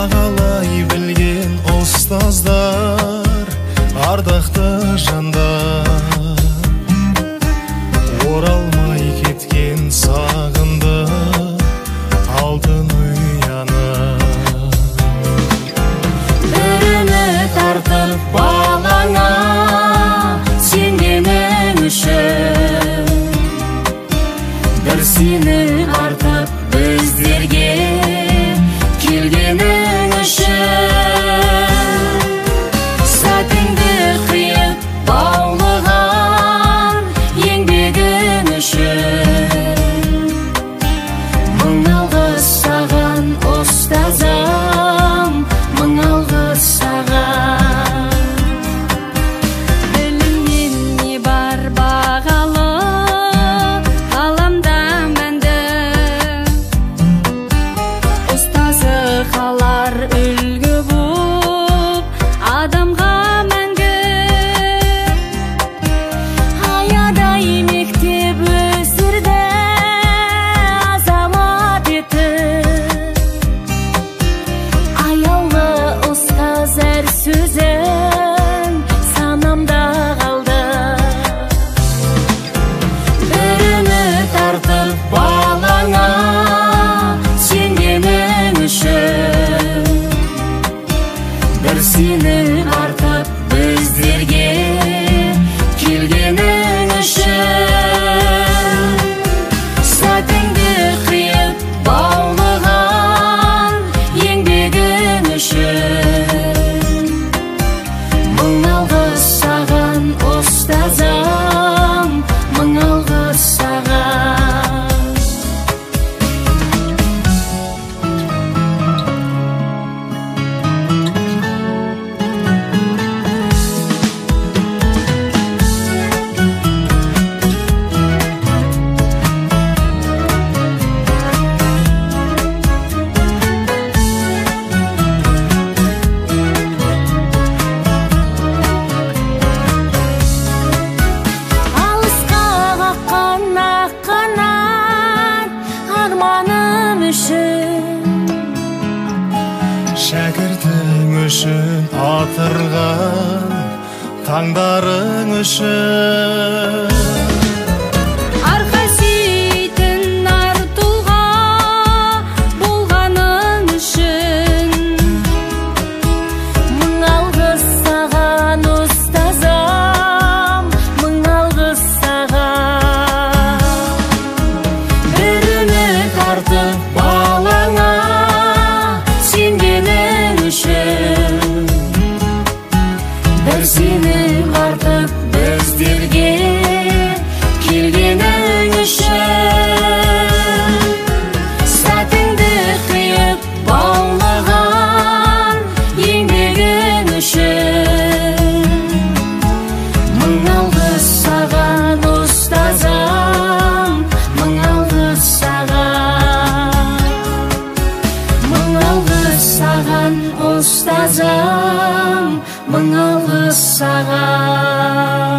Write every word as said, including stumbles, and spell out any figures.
бағалай білген ұстаздар, ардақты жандар. Оралмай кеткен сағынды алтын ұяны. Біріні тартып балаңа сенгенің үшін, бір сені артып біздерге келгенің үшін. Сәтіңді қиып баулыған еңбегің үшін, мың алғыс саған ұстазым, мың алғыс саған. Білімнен не бар бағалы ғаламда мәнді, ұстазы қалар үлгі боп адамға мәңгі. Аядай мектеп өсірді азамат етіп, аяулы ұстаз әр сөзің санамда қалды. Біріні тартып балаңа сенгенің үшін, бір сені артып біздерге келгенің үшін. Сәтіңді қиып баулыған еңбегің үшін, мың алғыс саған ұстазым, мың алғыс саған. Алысқа қаққан ақ қанат арманым үшін, Шәкіртің үшін атырған таңдарың үшін. Арқа сүйейтін ар тұлға болғаның үшін, мың алғыс саған ұстазым, мың алғыс саған. Біріні тартып балаңа сенгенің үшін, бір сені артып біздерге келгенің үшін. Сәтіңді қиып баулыған еңбегің үшін, мың алғыс саған ұстазым, мың алғыс саған. Мың алғыс саған ұстазым, мың алғыс саған.